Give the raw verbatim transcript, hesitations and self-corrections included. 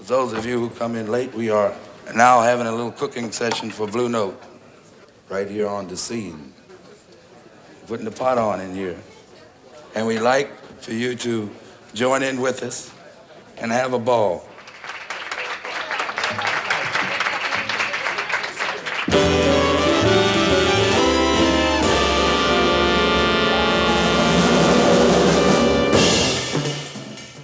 those of you who come in late, we are now having a little cooking session for Blue Note right here on the scene. Putting the pot on in here. And we like for you to join in with us and have a ball.